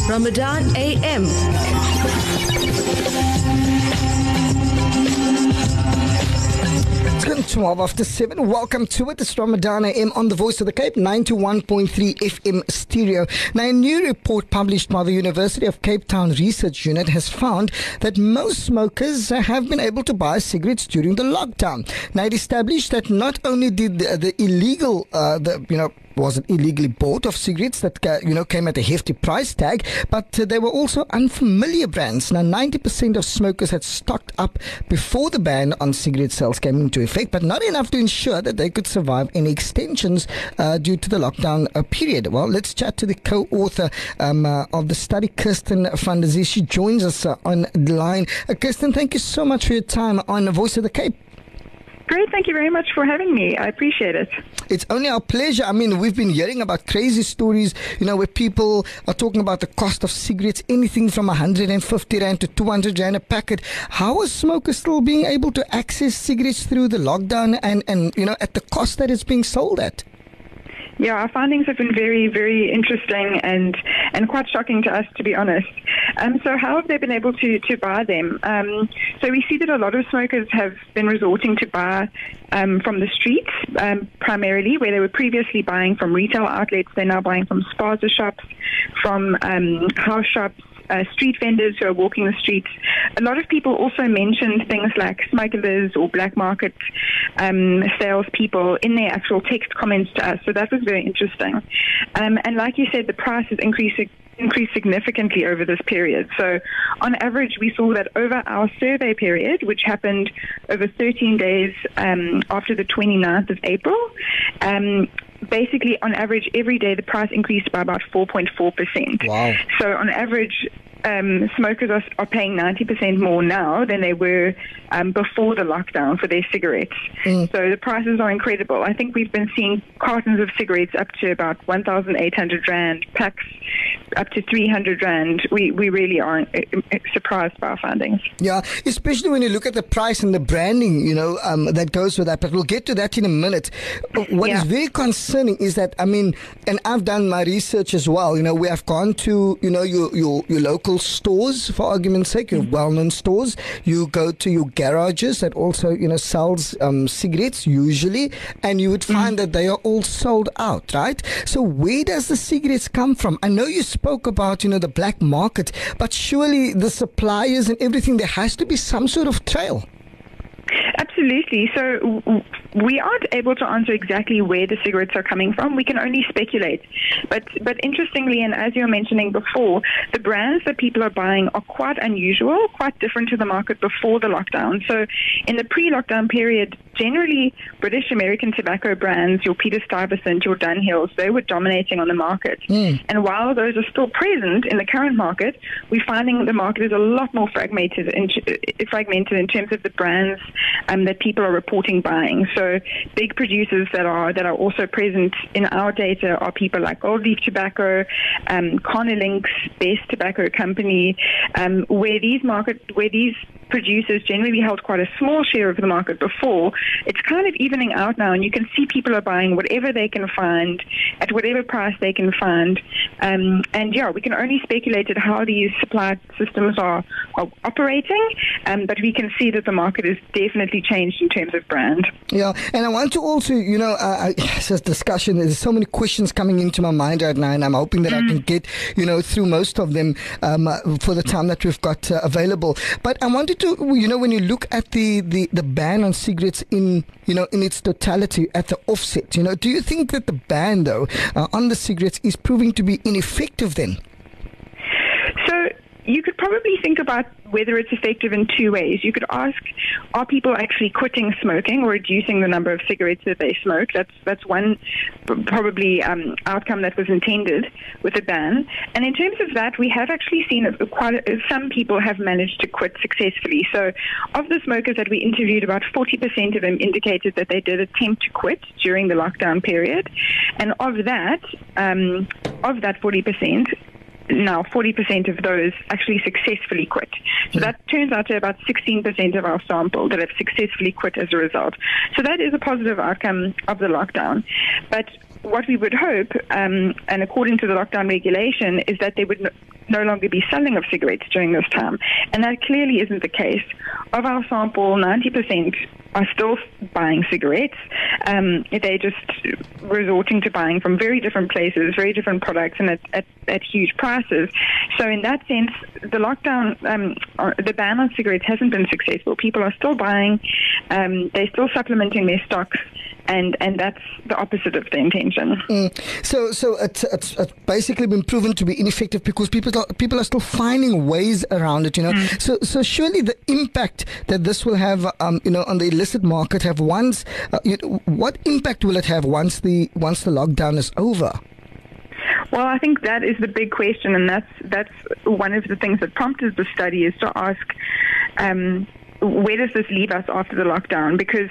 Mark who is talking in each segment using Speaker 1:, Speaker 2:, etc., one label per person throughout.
Speaker 1: Ramadan AM.
Speaker 2: It's 12 after 7. Welcome to it. It's Ramadan AM on the Voice of the Cape, 91.3 FM stereo. Now, a new report published by the University of Cape Town Research Unit has found that most smokers have been able to buy cigarettes during the lockdown. Now, it established that not only did the illegal, wasn't illegally bought of cigarettes that came at a hefty price tag, but they were also unfamiliar brands. Now, 90% of smokers had stocked up before the ban on cigarette sales came into effect, but not enough to ensure that they could survive any extensions due to the lockdown period. Well, let's chat to the co-author of the study, Kirsten van der Zee. She joins us on the line. Kirsten, thank you so much for your time on the Voice of the Cape.
Speaker 3: Great, thank you very much for having me. I appreciate it.
Speaker 2: It's only our pleasure. I mean, we've been hearing about crazy stories, where people are talking about the cost of cigarettes, anything from 150 Rand to 200 Rand a packet. How are smokers still being able to access cigarettes through the lockdown and at the cost that it's being sold at?
Speaker 3: Yeah, our findings have been very, very interesting and quite shocking to us, to be honest. So how have they been able to buy them? So we see that a lot of smokers have been resorting to buy from the streets, primarily, where they were previously buying from retail outlets. They're now buying from spaza shops, from house shops, street vendors who are walking the streets. A lot of people also mentioned things like smugglers or black market salespeople in their actual text comments to us. So that was very interesting. And like you said, the price has increased significantly over this period. So on average, we saw that over our survey period, which happened over 13 days after the 29th of April, basically, on average, every day the price increased by about 4.4%.
Speaker 2: Wow.
Speaker 3: So on average, smokers are paying 90% more now than they were before the lockdown for their cigarettes. So the prices are incredible. I think we've been seeing cartons of cigarettes up to about 1,800 Rand, packs up to 300 Rand. We really are surprised by our findings.
Speaker 2: Yeah, especially when you look at the price and the branding, that goes with that. But we'll get to that in a minute. What is very concerning is that, and I've done my research as well. We have gone to, your local stores, for argument's sake, your well-known stores. You go to your garages that also, sells cigarettes usually, and you would find that they are all sold out, right? So where does the cigarettes come from? I know you spoke about, the black market, but surely the suppliers and everything, there has to be some sort of trail.
Speaker 3: Absolutely. So we aren't able to answer exactly where the cigarettes are coming from. We can only speculate. But interestingly, and as you were mentioning before, the brands that people are buying are quite unusual, quite different to the market before the lockdown. So in the pre-lockdown period, generally British American tobacco brands, your Peter Stuyvesant, your Dunhills, they were dominating on the market. And while those are still present in the current market, we're finding the market is a lot more fragmented in terms of the brands that people are reporting buying. So big producers that are also present in our data are people like Gold Leaf Tobacco, Carnalinks, Best Tobacco Company, where these producers generally held quite a small share of the market before. It's kind of evening out now, and you can see people are buying whatever they can find at whatever price they can find. We can only speculate at how these supply systems are operating, but we can see that the market has definitely changed in terms of brand.
Speaker 2: Yeah, and I want to also, this discussion, there's so many questions coming into my mind right now, and I'm hoping that I can get, through most of them for the time that we've got available. But I wanted to, when you look at the ban on cigarettes in its totality at the offset, do you think that the ban, though, on the cigarettes is proving to be ineffective then?
Speaker 3: So you could probably think about whether it's effective in two ways. You could ask, are people actually quitting smoking or reducing the number of cigarettes that they smoke? That's one probably outcome that was intended with the ban. And in terms of that, we have actually seen some people have managed to quit successfully. So of the smokers that we interviewed, about 40% of them indicated that they did attempt to quit during the lockdown period. And of that 40%, now 40% of those actually successfully quit. So that turns out to about 16% of our sample that have successfully quit as a result. So that is a positive outcome of the lockdown. But what we would hope, and according to the lockdown regulation, is that they would no longer be selling of cigarettes during this time. And that clearly isn't the case. Of our sample, 90% are still buying cigarettes. They're just resorting to buying from very different places, very different products, and at huge prices. So in that sense, the lockdown, the ban on cigarettes hasn't been successful. People are still buying. They're still supplementing their stocks. And that's the opposite of the intention.
Speaker 2: So it's basically been proven to be ineffective because people are still finding ways around it, So surely the impact that this will have, on the illicit market what impact will it have once the lockdown is over?
Speaker 3: Well, I think that is the big question, and that's one of the things that prompted the study, is to ask, where does this leave us after the lockdown? Because,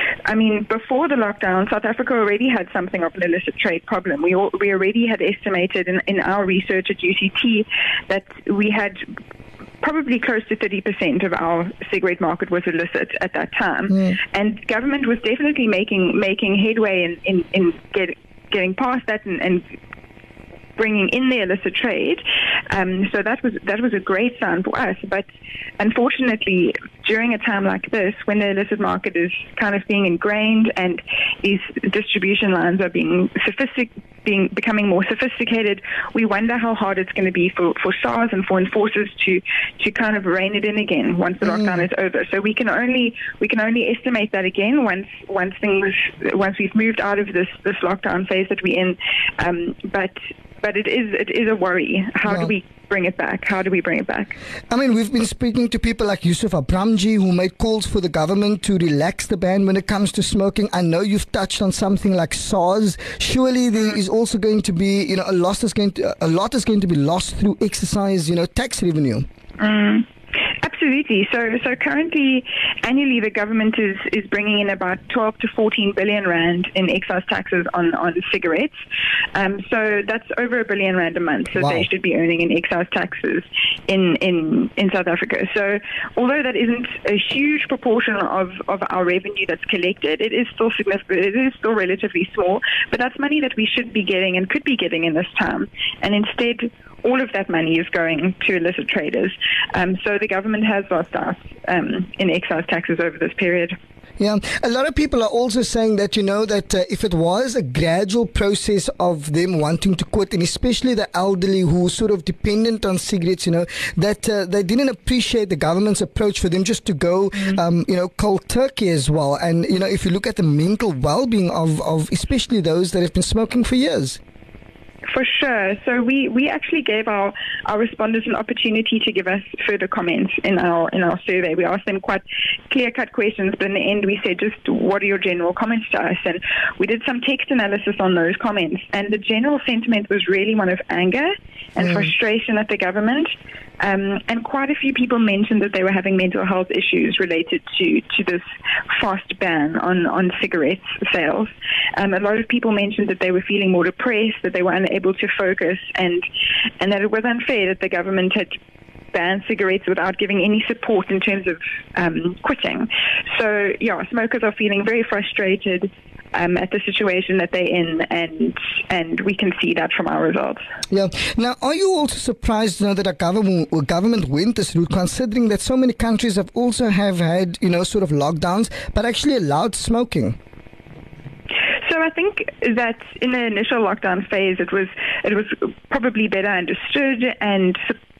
Speaker 3: before the lockdown, South Africa already had something of an illicit trade problem. We already had estimated in our research at UCT that we had probably close to 30% of our cigarette market was illicit at that time. And government was definitely making headway in getting past that and bringing in the illicit trade. So that was a great sign for us. But unfortunately, during a time like this, when the illicit market is kind of being ingrained and these distribution lines are becoming more sophisticated, we wonder how hard it's going to be for SARS and for enforcers to kind of rein it in again once the lockdown is over. So we can only estimate that again once we've moved out of this lockdown phase that we're in. But it is a worry. How do we bring it back?
Speaker 2: We've been speaking to people like Yusuf Abramji, who made calls for the government to relax the ban when it comes to smoking. I know you've touched on something like SARS. Surely there is also going to be, a lot is going to be lost through excise, tax revenue.
Speaker 3: Absolutely. So currently, annually, the government is bringing in about 12 to 14 billion rand in excise taxes on cigarettes. So that's over R1 billion a month. So they should be earning in excise taxes in South Africa. So although that isn't a huge proportion of our revenue that's collected, it is still significant. It is still relatively small. But that's money that we should be getting and could be getting in this time. And instead, all of that money is going to illicit traders. So the government has lost out in excise taxes over this period.
Speaker 2: Yeah, a lot of people are also saying that, if it was a gradual process of them wanting to quit, and especially the elderly who are sort of dependent on cigarettes, that they didn't appreciate the government's approach for them just to go, cold turkey as well. And, if you look at the mental well-being of especially those that have been smoking for years.
Speaker 3: For sure. So we actually gave our respondents an opportunity to give us further comments in our survey. We asked them quite clear-cut questions, but in the end we said, just what are your general comments to us? And we did some text analysis on those comments, and the general sentiment was really one of anger and frustration at the government. And quite a few people mentioned that they were having mental health issues related to this fast ban on cigarettes sales. A lot of people mentioned that they were feeling more depressed, that they were unable to focus, and that it was unfair that the government had banned cigarettes without giving any support in terms of quitting. So, smokers are feeling very frustrated at the situation that they're in, and we can see that from our results.
Speaker 2: Yeah. Now, are you also surprised that our government went this route, considering that so many countries have also had sort of lockdowns, but actually allowed smoking?
Speaker 3: So I think that in the initial lockdown phase, it was probably better understood, and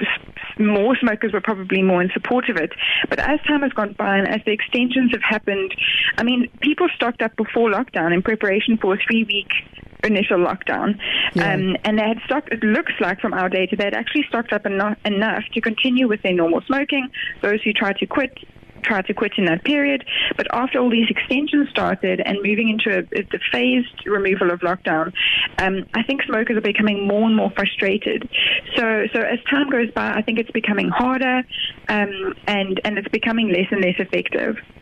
Speaker 3: more smokers were probably more in support of it. But as time has gone by and as the extensions have happened, people stocked up before lockdown in preparation for a 3-week initial lockdown. And they had stocked, it looks like from our data, they had actually stocked up enough to continue with their normal smoking. Those who tried to quit in that period. But after all these extensions started and moving into the phased removal of lockdown, I think smokers are becoming more and more frustrated. So as time goes by, I think it's becoming harder, and it's becoming less and less effective.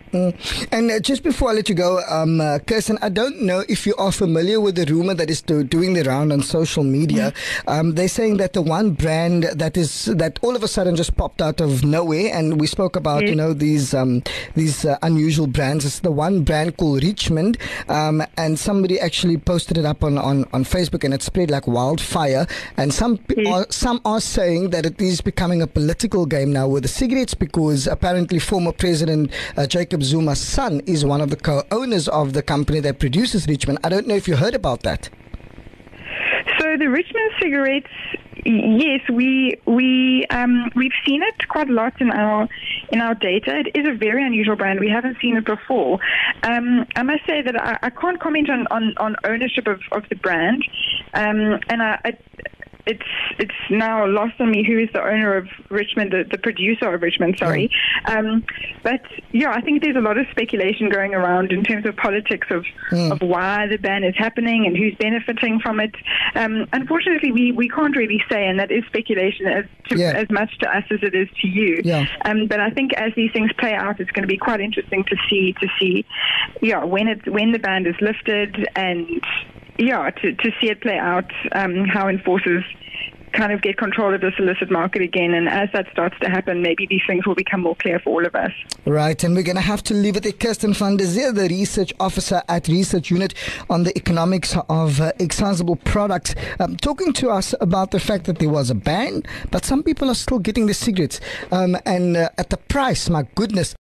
Speaker 2: And just before I let you go, Kirsten, I don't know if you are familiar with the rumor that is doing the round on social media. They're saying that the one brand that all of a sudden just popped out of nowhere, and we spoke about these unusual brands. It's the one brand called Richmond, and somebody actually posted it up on Facebook, and it spread like wildfire. And some are saying that it is becoming a political game now with the cigarettes, because apparently former President Jacob Zuma's son is one of the co-owners of the company that produces Richmond. I don't know if you heard about that.
Speaker 3: So the Richmond cigarettes, yes, we've seen it quite a lot in our data. It is a very unusual brand. We haven't seen it before. I must say that I can't comment on ownership of the brand, and it's now lost on me who is the owner of Richmond, the producer of Richmond, sorry. But yeah, I think there's a lot of speculation going around in terms of politics of why the ban is happening and who's benefiting from it. Unfortunately, we can't really say, and that is speculation as much to us as it is to you. But I think as these things play out, it's going to be quite interesting to see when the ban is lifted, and to see it play out, how enforcers kind of get control of this illicit market again. And as that starts to happen, maybe these things will become more clear for all of us.
Speaker 2: Right, and we're going to have to leave it there. Kirsten van der Zee, the research officer at Research Unit on the economics of excisable products, talking to us about the fact that there was a ban, but some people are still getting the cigarettes. And at the price, my goodness.